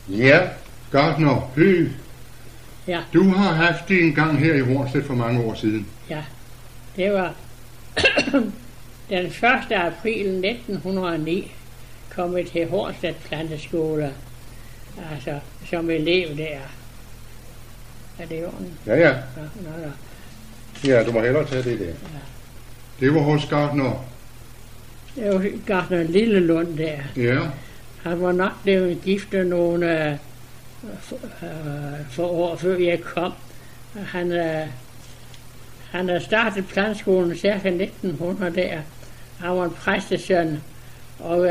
Ja, gartner Høgh. Ja. Du har haft det en gang her i Hornstedt for mange år siden. Ja, det var den 1. april 1909 kom jeg til Hornstedt Planteskole, altså som elev der. Er det jo? Ja. Ja, Ja, du må hellere tage det der. Ja. Det var hos gartner. Det var gartner Lillelund der. Ja. Han var nok blevet gift med nogle for år før jeg kom. Han havde startet planteskolen cirka 1900 der. Han var en præstesøn, og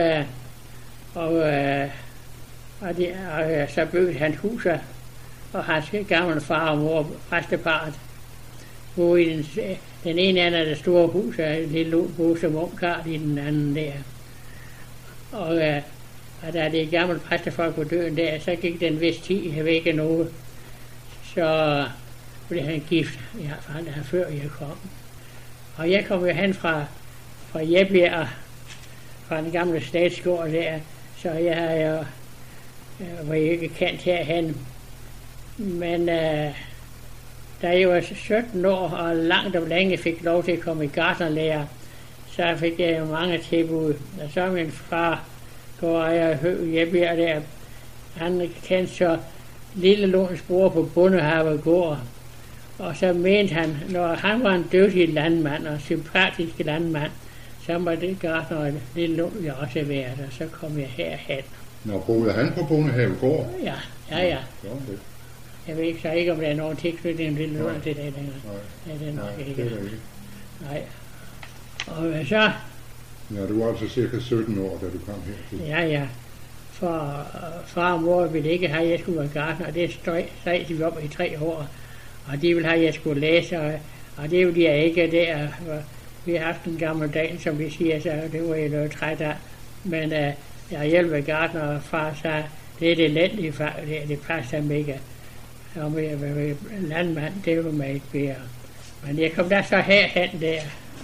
så byggede han huset, og hans gamle far og mor, præsteparret, boede i den ene ende af det store hus, og en lille boede som ungkart i den anden der. Og da det gamle præstefolk på døden der, så gik den vis tid væk af noget. Så blev han gift, ja, for han der før jeg kom. Og jeg kom jo hen fra Jebjerg, fra den gamle statsgård der, så jeg var ikke kendt herhen. Men da jeg var 17 år og langt om længe fik lov til at komme i gartnerlærer, så fik jeg jo mange tilbud. Og så min far går jeg Høgh Jebjerg der, han kendte så Lillelunds bror på Bondehavegård. Og så mente han, når han var en dygtig landmand og sympatisk landmand, så må det gartner Lillelund jo også være, og så kom jeg herhen. Nå, boede han på Bondehavegård? Ja. Jeg ved ikke, så ikke, om der er nogen tilknytning til Lillelund til det længere. Nej, det er nok det ikke. er der ikke. Nej. Og så... Ja, du var altså cirka 17 år, da du kom hertil. Ja. For far og mor ville ikke have, at jeg skulle være gartner, og det stræd vi op i 3 år. Og de ville have, at jeg skulle læse, og det ville jeg ikke der. Vi har haft en gammel dag, som vi siger, så det var jeg noget træt af. Men jeg hjælper gartner, og far sagde, det er det elendige fag, det passer mig ikke. Og med landmand, det var mig ikke mere. Men jeg kom der så herhen der.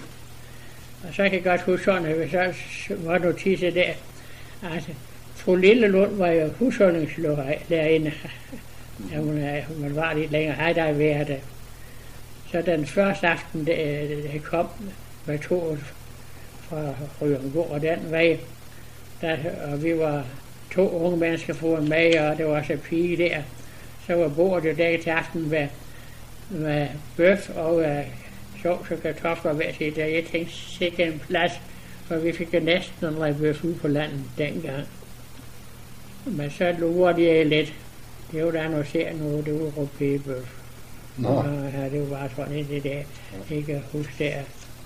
Og så kan jeg godt huske sådan, at så var notiser der. Altså, fru Lillelund var jo husholdningslærerinde. Ja, hun var lidt længere, havde der været det. Så den første aften, det kom med toget fra Rødengård og den vej, og vi var 2 unge mennesker foran med, og det var også en pige der. Så var bordet jo der til aften med bøf og sovs og kartofler hver sit. Jeg tænkte sikkert en plads, for vi fik jo næsten en række bøf ude på landet dengang. Men så lurede jeg lidt. Det var der noget ser nu, det var rupébøf. Ja, det var bare sådan det der, ikke at huske der.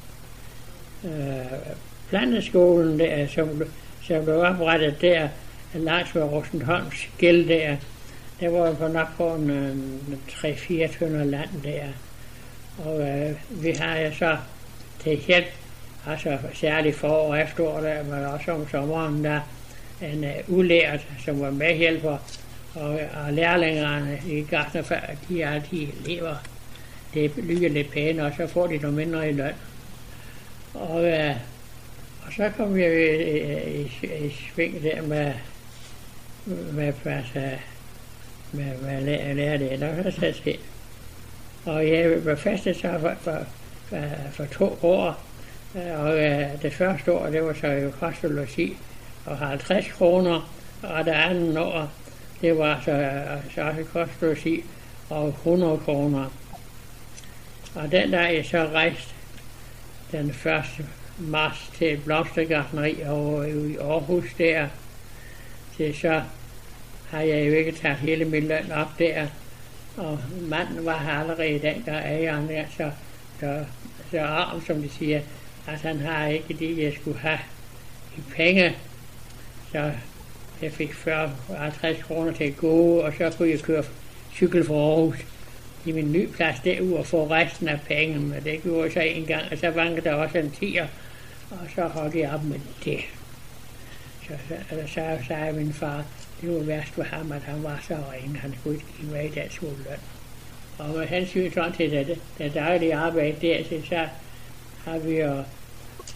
Planteskolen der, som blev oprettet der, langs ved Rosenholms gæld der, der var på nok på en 3-4 tønder land der. Og vi har jo så til hjælp, altså særligt forår og efterår der, men også om sommeren der, en ulært, som var medhjælper, og lærlingerne i gartnerfaget, de altid lever. Det lyder lidt pæne, og så får de noget mindre i løn. Og så kom vi i sving der med lære det, der så se. Og jeg var fastet så for 2 år, og det første år, det var så jo kost og logi, og 50 kroner, og det andet år, det var så også kost og logi, og 100 kroner. Og den der jeg så rejste den 1. marts til blomstergartneri over i Aarhus der, til så har jeg jo ikke taget hele min løn op der, og manden var her allerede dengang ejeren der, så arm, som de siger, at han har ikke det, jeg skulle have i penge. Så jeg fik 40-50 kroner til at gå, og så kunne jeg køre cykel fra Aarhus i min nye plads derude og få resten af penge. Men det gjorde jeg så en gang, og så vankede der også en 10'er, og så holdt jeg op med det. Så sagde min far, det var værst for ham, at han var så ringe, han skulle ikke give mig i den skoleløn. Og med hensyn til det daglige arbejde der, så har vi jo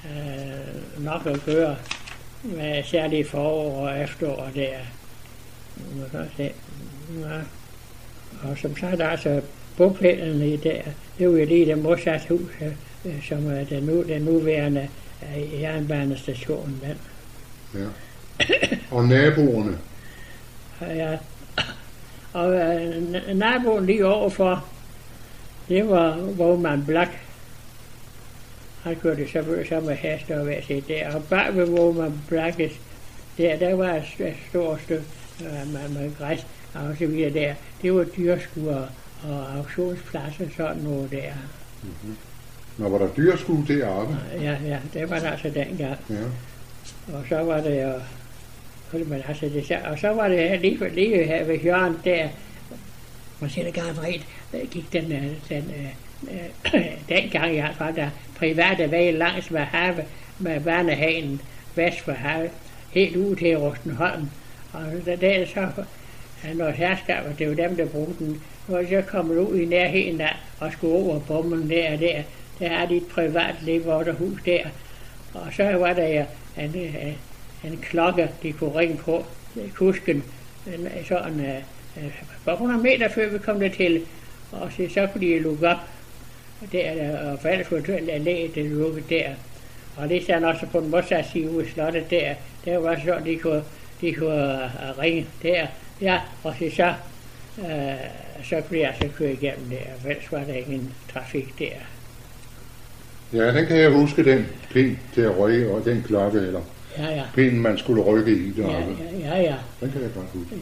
nok at gøre med særlige forår og efterår der. må så se. Ja. Og som sagt, altså, bopælene der, det er jo lige det modsatte hus, som er den nuværende jernbanestation. Ja. Og naboerne? Ja. Og naboen lige overfor, det var Vågman Blak. Han kørte selvfølgelig så med heste og hvad set der. Og bag ved Vågman Blakkes, der var et stort stykke med græs og så videre der. Det var dyrskuer og auktionspladser sådan noget der. Mm-hmm. Nå, var der dyrskuer deroppe? Ja, det var der altså dengang. Ja. Og så var det jo... Og så var det lige her ved hjørnet der, man siger det garanteret, gik dengang i hvert fald, der private vej langs med havet, med Værnehagen vest for havet, helt ud til Rostenholm. Og der er så noget herskab, og det var dem, der brugte den. Og så kom man ud i nærheden der, og skulle over bommen der er de et privat leverhus der. Og så var der en klokke, de kunne ringe på, kusken, sådan par 100 meter før vi kom der til, og så kunne de lukke op der, og for ellers kunne det lukke der. Og det er også på den modsatte side ude i slottet der var sådan, de kunne ringe der, ja, og så kunne de altså køre igennem der, for ellers var der ingen trafik der. Ja, den kan jeg huske, den pind til at rykke, og den klokke, eller pinden, man skulle rykke i deroppe. Ja. Den kan jeg godt huske.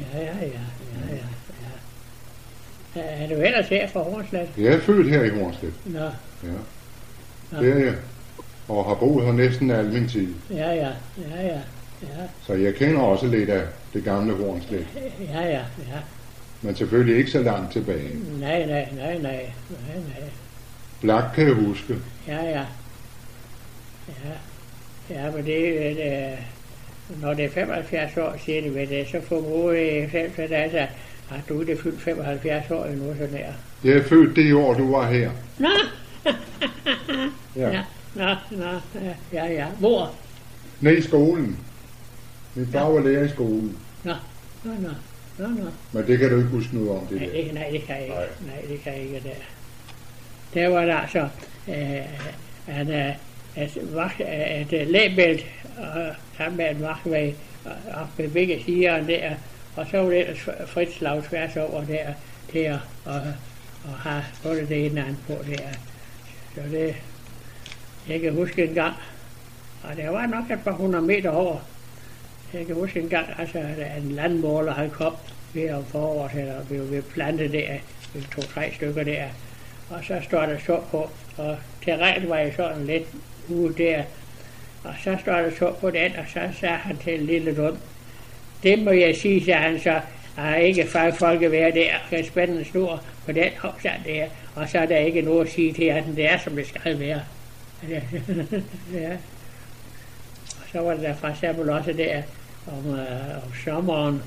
Ja. Er du ellers her fra Hornslet? Jeg er født her i Hornslet. Nå. Ja. Det er jeg. Og har boet her næsten al min tid. Ja. Så jeg kender også lidt af det gamle Hornslet. Ja. Men selvfølgelig ikke så langt tilbage. Nej. Blak kan jeg huske. Ja, men det når det er 75 år siden, så formoder jeg selv, at du er fyldt 75 år endnu sådan her. Jeg er født det år, du var her. Nå! Ja. Ja. Hvor? Nede i skolen. Min far var lærer i skolen. Nå. Men det kan du ikke huske noget om, det der. Nej, det kan jeg ikke. Nej, det kan jeg ikke der. Der var der altså et læbælt sammen med en vagtvæg op ved begge sider der, og så var det ellers frit slag tværs over der til at have både det ene og andet på der. Så det, jeg kan huske en gang, og der var nok et par 100 meter over. Jeg kan huske en gang, altså en landmåler havde kom ved om foråret, eller ved plantet der, ved 2-3 stykker der, og så står der så på, og terrænet var jo sådan lidt ude der, og så står der så på den, og så sagde han til en lille dum, det må jeg sige, sagde han så, at ikke fagfolk at være der, og spændende snor på den hopsand der, og så er der ikke noget at sige til, at det er, som det skal være. Ja. Og så var det der for eksempel også der, om sommeren,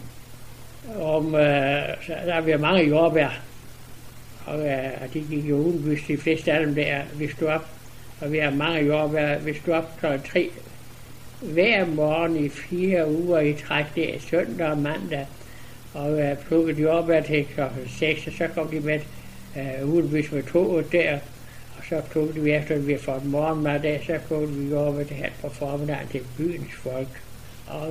så der var mange jordbær, og de gik jo udenbys, de fleste af dem der, vi stod op, og vi har mange jordbær, vi stod op kl. 3 hver morgen i 4 uger i træk, det er søndag og mandag, og plukkede jordbær til kl. 6, og så kom de med udenbys med toget der, og så plukkede vi efter, at vi har fået morgenmad der, så plukkede vi jordbær det her på formiddagen til byens folk, og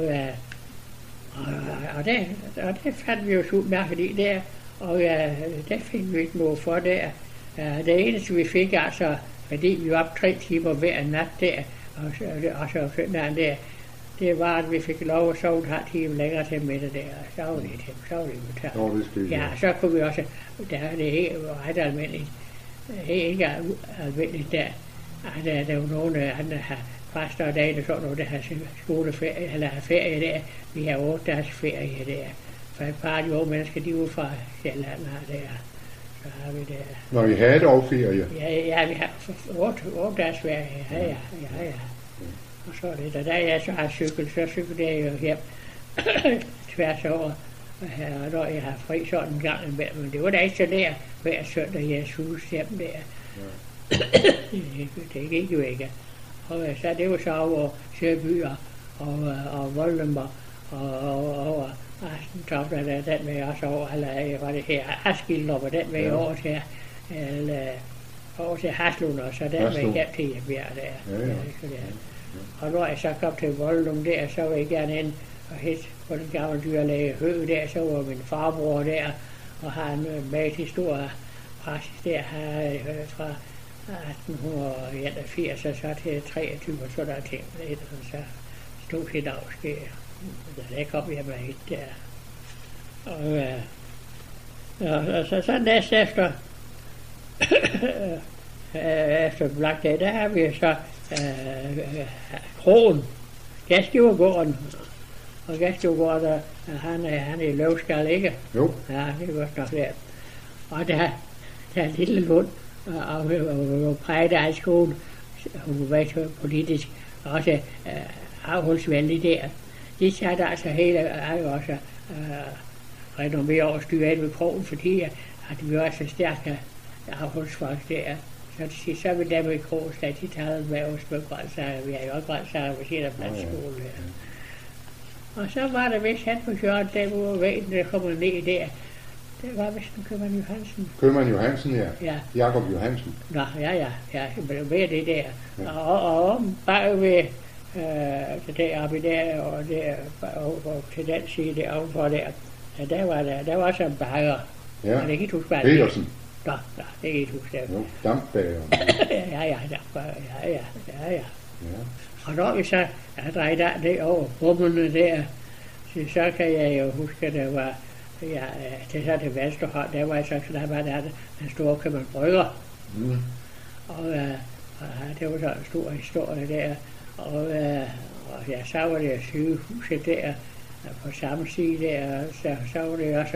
det fandt vi jo så mærket i der, og der fik vi ikke noget for der. Det eneste vi fik altså, fordi vi var op 3 timer hver nat der, og så søndagen der, det var, at vi fik lov at sove et halvt time længere til middag der, og så var det betalt. Ja, så kunne vi også, der er det helt ret almindeligt, ikke almindeligt der, at der var nogle andre præster og dage, sådan noget, der har skoleferie, eller ferie der, vi har 8 dages ferie der. For et par af de unge mennesker, de er ude fra Sjælland her der. Så har vi der. Når I havde dog ferie? Ja, vi har 8 dages ferie. Ja. Og så er det, da jeg så har cykel, så cykler jeg jo hjem tværs over. Og når jeg har fri sådan en gang imellem. Men det var da ikke så der, hver søndag jeg hus hjem der. Ja. Det gik jo ikke. Og så det var så over Søby og Voldemar Askentop, der er den med også over, eller var det her, Askilder var den med over til, eller over til Haslund, og så den med hjem til Hjembjerg der. Ja. Og når jeg så kom til Voldum der, så var jeg gerne ind og hit på den gamle dyrlæge Høgh der, så var min farbror der, og han med til stor praksis der, fra 1881 og så til 23, og så der ting lidt, og så stod til dagske. Der kom jeg med hit der. Og så næste efter, efter Blackdag, der har vi så Krogen, Gasgivergården. Og Gasgivergården, han er i Løvskal, ikke? Jo. Ja, det er godt nok der. Og der er en lille Lund, og præget af skolen, hun var så politisk, også afholdsvenlig der. De satte altså hele, også renommere og styre ind ved Krogen, fordi at vi var så stærke afholdsfolk der. Så til sidst, så vil der med Krogen slet de taget med os med grøntsager. Vi har jo også grøntsager ved siden af blandt der. Og så var der vist han på hjørnet, der hvor væggen, der kommer ned der. Det var vist en købmand Johansen. Købmand Johansen, ja. Ja. Jakob Johansen. Nå, ja, med det der. Ja. Og bagved, deroppe der, og der, og til den side deroppe der, der var så en bager. Ja, det kan ikke huske, Petersen. Nå, det kan ikke huske det. Jo, dampbager. ja, dampbager, ja. Og når vi så drejede det over rummene der, så kan jeg jo huske, at der var, ja, til venstre hånd, der var så der var der den store købmand Brygger. Mm. Og det var så en stor historie der. Og ja, så var det sygehuset der, på samme side der, så var det også,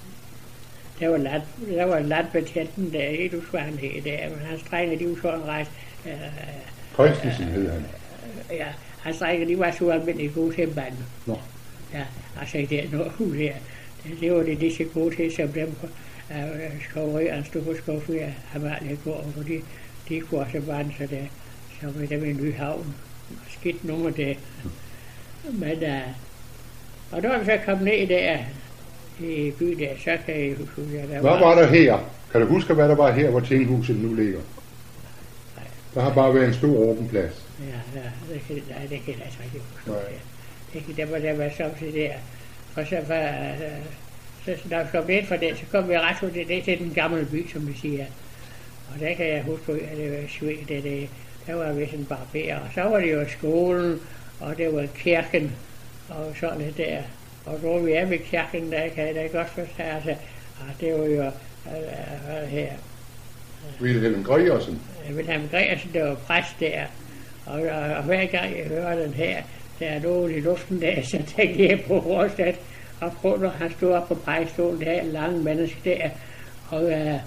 der var landbetjenten der, ikke du skulle han hed der, men hans drenge, de var sådan rejst. Christensen hed han. Ja, hans drenge, de var så almindeligt gode til banden. Nå. Ja, altså det er noget hul her. Det var det, de så gode til, som dem på skoverierne stod på skovfri af Marlegård, for de kunne også bande, så var dem i Nyhavn. Skidt nummer det. Men og da vi så kom ned der i byen der, så kan jeg huske, at der hvad var der her? Kan du huske, hvad der var her, hvor tinghuset nu ligger? Nej. Der har bare været en stor åben plads. Ja, det kan jeg ikke huske. Der var samtidig der. Og så når vi kom ind fra den, så kom vi ret hurtigt ned til den gamle by, som vi siger. Og der kan jeg huske, at det var Sved, der var vist en barber, og så var det jo skolen, og det var kirken, og sådan lidt der. Og når vi er ved kirken, der kan jeg da godt forstå, altså, det var jo her. Wilhelm Gregersen. Wilhelm Gregersen, der var præst der, og hver gang jeg hører den her, der er noget i luften der, så tænkte jeg på Rørsted, og prøv, når han stod op på præstestolen, der lange menneske der, og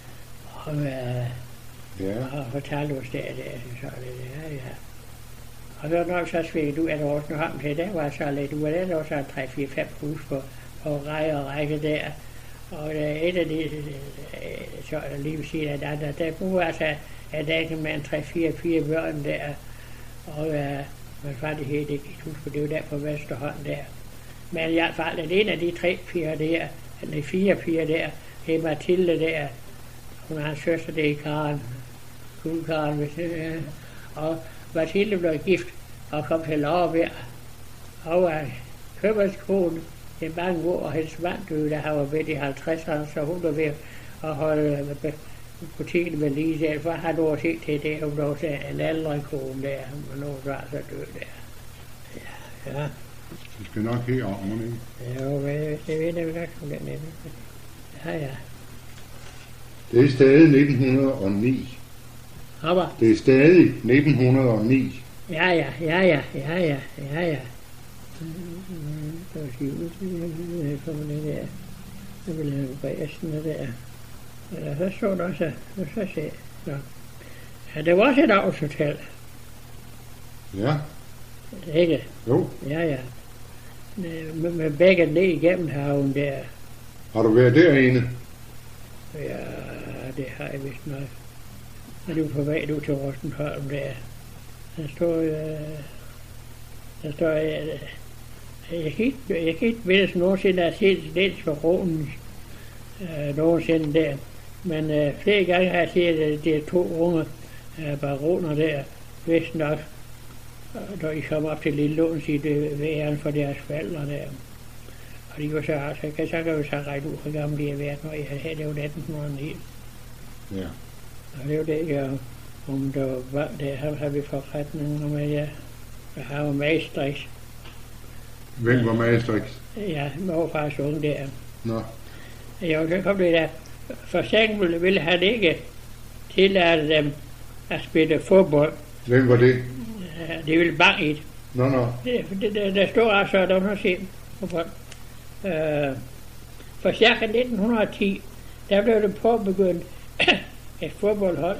fortalte os der, så det ja. Og så når så svigget ud af Rosenholm til, der var så lidt ud af den, der var så 3-4-5 hus på række og række der. Og et af de, så lige ved siden af den, der boede altså en dag med en 3-4 børn der. Og hvad var det helt ikke huske, for det var der på Vesterhånd der. Men i hvert fald, at en af de 3 piger der, eller 4 piger der, det er Mathilde der. Hun har en søster, det er Karen. Karen, og Mathilde blev gift og kom til Lårberg. Og købmandskone i mange år, og hendes mand døde, der var ved i 50'erne, så hun var ved at holde butikken med lige der. For han var set til det, hun var til en aldrig kone der, men nu var så død der. Ja. Vi skal nok herover, ikke? Jo, det ved jeg godt, om den er. Ja. Det er stadig 1909. Hopper. Det er stadig 1909. Ja. Så kommer det der. Så vil jeg Gregersen der. Så så der også. Så se. Ja, det var også et avlshotel. Ja. Ikke? Jo. Ja. Med begge ned igennem havnen der. Har du været derinde? Ja, det har jeg vist nok. Og det var på vej ud til Rosenholm der. Der står Jeg kan ikke vide, som nogensinde har set lidt for ronen nogensinde der. Men flere gange har jeg set, at det er 2 unge baroner der, vist nok, når de kom op til Lille Lunds i det væren for deres forældre der. Og de var så kan vi så regne ud, hvor gamle de har været, når jeg havde det var 1809. Ja. Og det var det, jeg, om der var der, har vi forretningen om, at jeg har Maastricht. Hvem var Maastricht? Ja, morfars unge der. Nå. Jo, så kom det der. For eksempel ville han ikke tillade dem at spille fodbold. Hvem var det? Det ville bange i det. Nå. Der står altså, at der var se fodbold. For cirka 1910, der blev det påbegyndt et fodboldhold.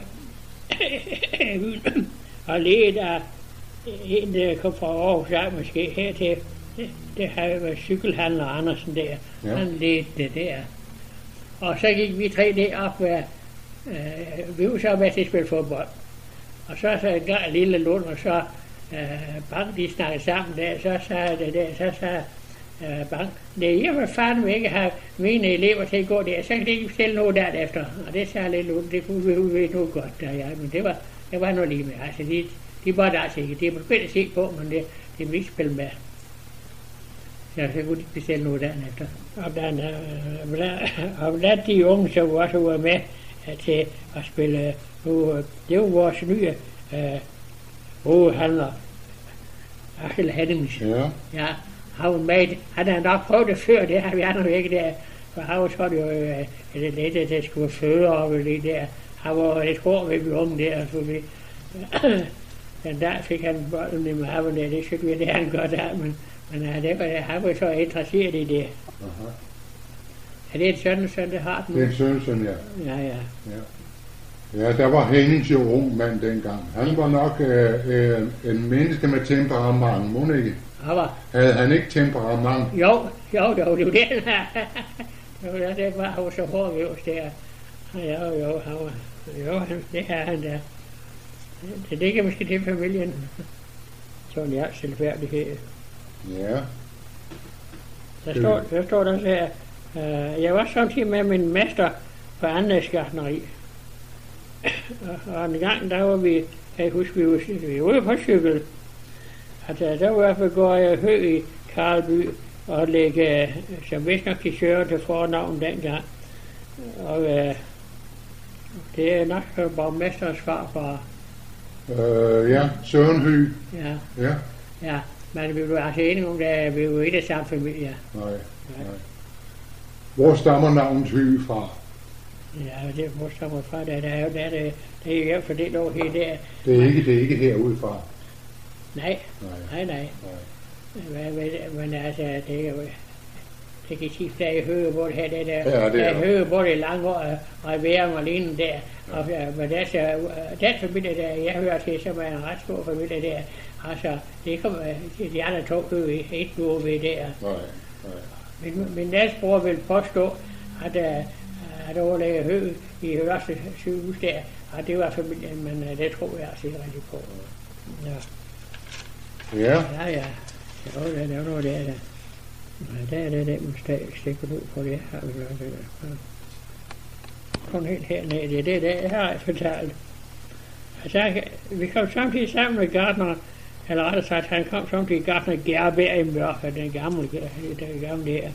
Og ledet af en, der kom fra Aarhus, der måske hertil. Det havde været cykelhandler Andersen der. Ja. Han ledte det der. Og så gik vi 3 derop, vi var så med til at spille fodbold. Og så gav Lille Lund, og så Bang, de snakkede sammen der, så sagde det der, så sagde Bang, nej, jeg vil fandme ikke have mine elever til at gå der, så kan de ikke stille noget derefter. Og det sagde Lille Lund, det kunne vi nu godt, der, ja, men det var noget lige med, altså de måtte altså ikke, det var at se på, men det ville ikke spille med. Så kunne de ikke bestille noget derefter. Og blandt de unge, som også var med til at spille, det var vores nye hovedhandler, Axel Hennems. Ja. Ja, han var med, han havde nok prøvet det før, det har vi andre ikke der, for han var sådan jo lidt, at det skulle føre op i det der. Han var lidt hård ved vi unge der, for vi, den dag fik han bolden i maven der, det synes vi, det han godt af, men han var så interesseret i det. Aha. Er det et søn, det har den? Det er en søn, ja. Ja. Ja, der var Hennings jo ung mand dengang. Han var nok en menneske med temperament, må ikke? Havde han ikke temperament? Jo, det var det. Det var han så hård ved os der. Jo, det har han der. Det ligger måske til familien. Sådan en selvfærdighed. Ja. Der står der så jeg var samtidig med min mester på anlægsgartneri. Og en gang, der var vi, jeg husker, vi var ude på cykel. At der var i hvert fald gået jeg hø i Karlby og lægge, som vist nok de søger til fornavn dengang. Og det er nok borgmesterens farfar. Ja, Søren Høgh. Ja, men vi var altså enige om, at vi var i det samme familie. Nej. Hvor stammer navnet Høgh fra? Ja, det hvor stammer fra, det er jo fordelt over hele der. Det er ikke herudefra. Nej. Men altså, det er jo, det kan sige, der er Høgebort her, det der. Ja, det er Høgebort i Langård og Værum og lignende der. Ja. Og men den familie der, jeg hører til, som er en ret stor familie der. Altså, det kommer, de andre 2 høge ikke nu ved der. Nej. Min næstbror vil påstå, at overlægge Høge i Hørste sygehus der, og det var familien, men det tror jeg altså ikke rigtig på. Ja. Jo, det er noget der. Der er det, man stikker ud på det her. Kom helt herned, det her har jeg fortalt. Altså, vi kom samtidig sammen med gartner, eller rettere sagt, han kom samtidig gartner Gerberg i Mørke, den gamle her.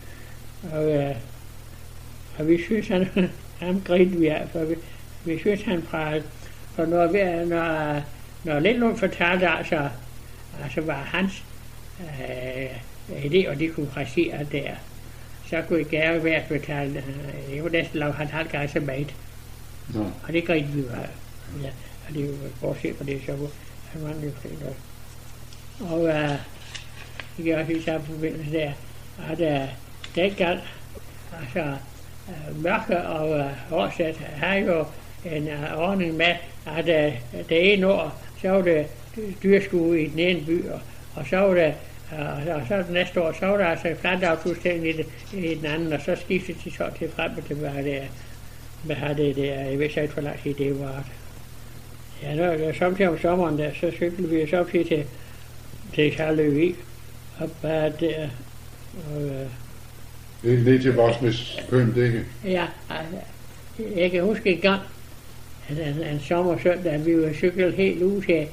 Og vi synes, han grinte vi af, for vi synes, han pralede. For når Lindlund fortalte, altså var hans idé, og de kunne præcisere der, så kunne jeg gerne være fortalt, jeg var næsten lavet han halvgang som mad. Og det grinte vi af. Ja, og det var bortset på det, så han var jo fint også. Og det gør også i samme forbindelse der, at dengang, altså Mørke og Årsat har jo en ordning med, at det ene år, så var det dyrskue i den ene by, og så var det, og så det næste år, så var der altså planteaftudstilling i den anden, og så skiftede de så til frem og tilbage det der, jeg ved så ikke, hvor lang tid det var. Ja, når samtidig om sommeren der, så cyklede vi så op til Charløvig, og bare der. Og, det er lidt til Vosnes pynt, ikke? Ja, altså, jeg kan huske en gang, en sommersøndag, vi var cyklet helt ud til,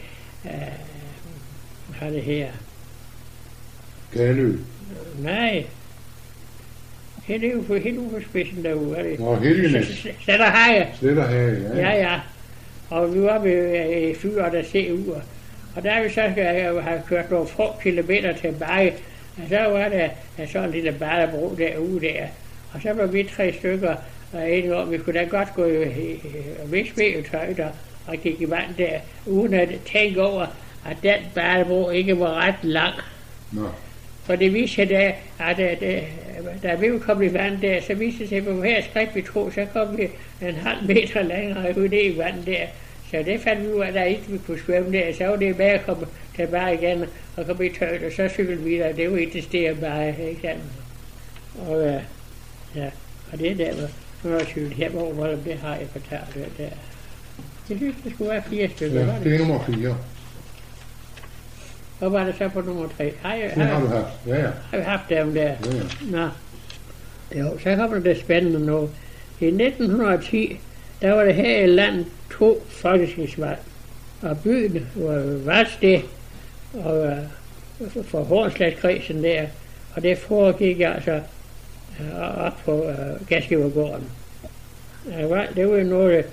hvad det her? Galø? Nej. Helt ude på spidsen derude, er det? Nå, Helgenes. Sletterhage. Sletterhage, ja. Ja, ja. Og vi var ved fyre, der ser ud. Og der vi så have kørt nogle få kilometer tilbage, og så var der sådan en lille badebro derude der. Og så var vi 3 stykker, og enige om, vi kunne da godt gå i visbetøj og gik i vand der, uden at tænke over, at den badebro ikke var ret lang. Nå. For det viste sig da, at da vi kom i vand der, så viste det sig, at på hver skridt vi tog, så kom vi en halv meter længere ud i vand der. Så det fandt vi ud af, at der ikke vi kunne svømme der. Så var det med at komme tilbage igen og komme i tøjet, og så cyklede vi der. Det var ikke det sted bare, ikke sandt? Og ja, og det der var cyklet hemover, hvor det har jeg fortalt det der. Jeg synes, det skulle være 4 stykker. Ja, det er nummer 4. Hvor var det så på nummer 3? Det har du haft, ja. Har vi haft dem der? Ja. Nå. Jo, så kommer det spændende nu. I 1910, der var det her i landet 2 folketingsvalg. Og byen var Valsted og for Hornslandskredsen der. Og det foregik altså op på Gaskivergården. Det var jo noget,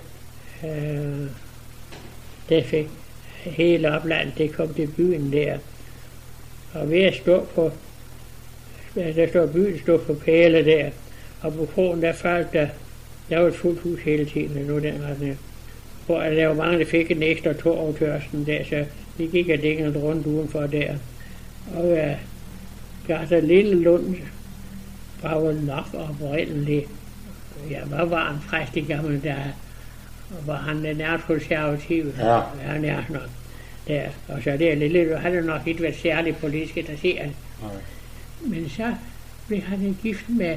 det fik hele oplandet, det kom til byen der. Og ved at stå på, der står byen, stod på pæle der, og på krogen der faldt der var et fuldt hus hele tiden, nu den retning. Hvor der var mange, der fik en ekstra tårtørsten der, så vi gik og dækkede rundt udenfor der. Og Garter Lillelund var jo nok oprindeligt, ja, hvad var han præst i gamle dage? Var han den nærmest konservativ? Ja. Ja, nærmest nok. Der. Og så der Lille, han havde nok ikke været særlig politisk interesseret. Nej. Men så blev han gift med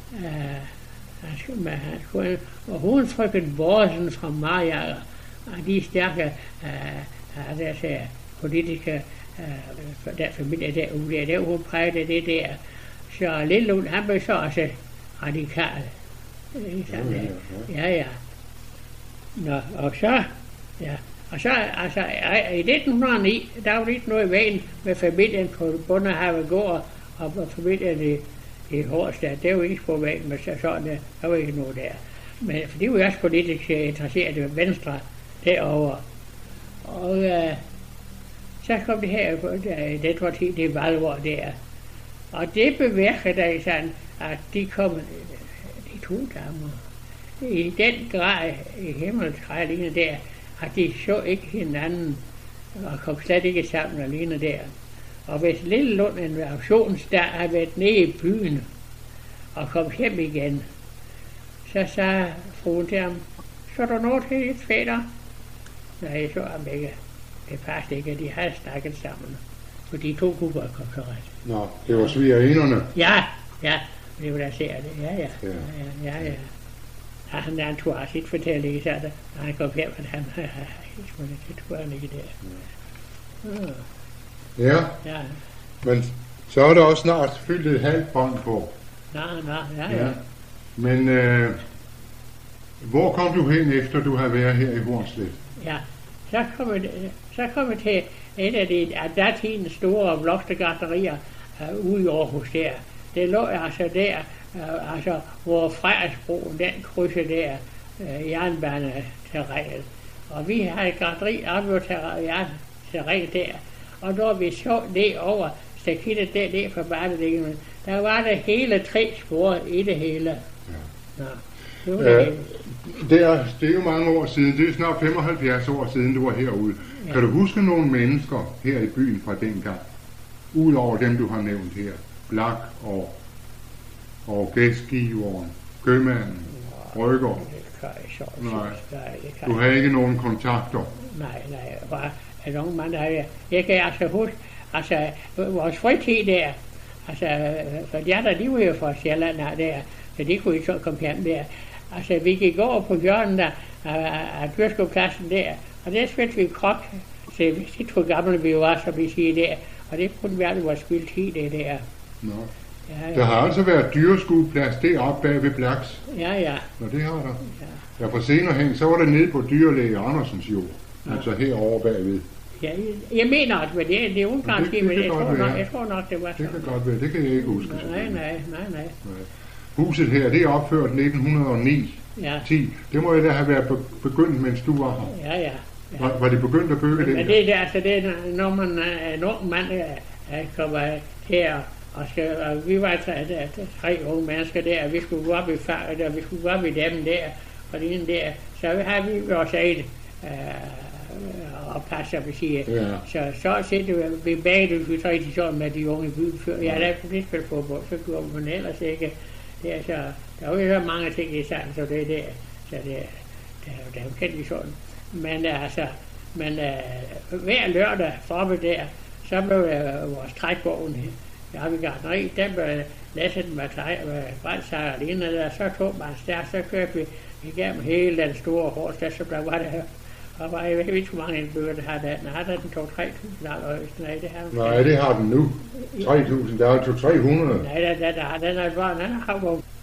hans kone, og hun frøken Borsen fra Mariager, og de stærke deres politiske der familie derude, der hun prægte det der. Så Lillelund, han blev så også radikal. Ja. Nå, og så, ja. Og så, altså, i 1909, der var ikke noget i vejen med familien på Bunderhavegård og familien i Hårstad. Det var ikke på vejen med sådan, der var ikke noget der. Men for de var jo også politisk interesseret i Venstre derovre. Og så kom det her, det var det valgår der. Og det bevirkede der sådan, at de kom, de 2 damer, i den grad i himmelstrædingen der, at de så ikke hinanden, og kom slet ikke sammen alene der. Og hvis Lillelund en auktionsdag havde været nede i byen, og kom hjem igen, så sagde fruen til ham, så der noget til dit fætter? Nej, så ham ikke. Det passede ikke, at de havde snakket sammen. For de 2 kunne godt komme så ret. Nå, det var svigerinderne. Ja, det var der ser det. Ja. Han tog også sit fortælling, så han kom hjem, at han det tror han ikke der. Ja, men så er der også snart fyldt et halvt bånd på. Ja. Men hvor kom du hen efter du har været her i Hornslet? Ja, så kom jeg til et af de datidens store blokstergarterier ude i Aarhus der. Det lå altså der, hvor Frederiksbroen, den krydser der jernbaneterrænet. Og vi havde et garteri oppe på terrænet der. Og når vi så ned over stakittet der ned fra banedækken, der var der hele 3 spor i det hele. Ja. Nå, det er jo mange år siden, det er snart 75 år siden du var herude. Ja. Kan du huske nogle mennesker her i byen fra dengang? Udover dem du har nævnt her. Blak og gæstgiveren, købmanden, Røgaard. Nej, du har ikke nogen kontakter? Nej, bare en ung mand, jeg kan altså huske, vores fritid der, for de andre, de var jo fra Sjælland der, så de kunne ikke så komme hjem der. Vi gik over på hjørnet der, af Dyrskopladsen der, og der spillede vi krok, så vi sidste hvor gamle vi var, som vi siger der, Og det kunne være, det var spildt tid, det der. Nå. Ja, Der har altså været dyreskueplads deroppe bag ved Blaks. ja. Nå, det har der. Ja. Ja, for senere hen, så var det nede på dyrlæge Andersens jord. Altså herovre bagved. Ja, jeg mener, at det er ungarsk, det men kan jeg godt tror, nok, være. jeg tror nok, det var Det sådan. kan godt være, det kan jeg ikke huske. Nej. Huset her, det er opført 1909. Ja, 10. Det må jo da have været begyndt, mens du var her. ja. Var det begyndt at bygge det? Men det er altså det, når man er en ung mand, kommer her, og vi var 3 unge mennesker der, og vi skulle gå op i faget, og vi skulle gå op i dem der, og det ene der, så har vi vores eget og passer, vi siger. Ja. Så sætter vi bagde, vi så rigtig sådan med de unge i byen før. Ja, der kunne det spille fodbold, så gjorde man ellers ikke. Det er så, der var jo mange ting i sammen, så det er der. Så det er jo kendt vi sådan. Men altså, hver lørdag foppe der, så blev vores trækvogn, der har vi gartneri, den blev læsset med grænsager alene, der så tog man stærkt, så kørte vi igennem hele den store hårdsted, så der var der. Og var jeg ved ikke, hvor mange indbygger, der har den. Har den 2-3.000 allerhøjst? Nej, det har den. Nej, det har den nu. 3.000. Der er 200-300. Nej, den er bare en anden havvogn.